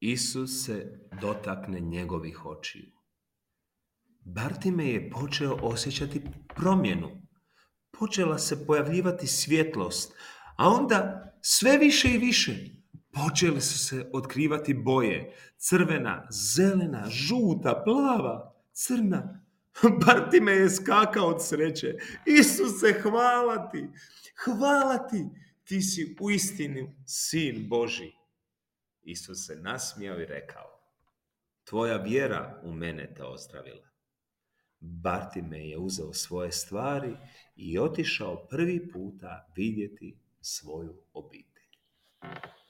Isus se dotakne njegovih očiju. Bartimej je počeo osjećati promjenu. Počela se pojavljivati svjetlost, a onda sve više i više počele su se otkrivati boje. Crvena, zelena, žuta, plava, crna. Bartimej je skakao od sreće. Isuse, hvala ti, ti si uistinu sin Božji. Isus se nasmijao i rekao, tvoja vjera u mene te ozdravila. Bartimej je uzeo svoje stvari i otišao prvi puta vidjeti svoju obitelj.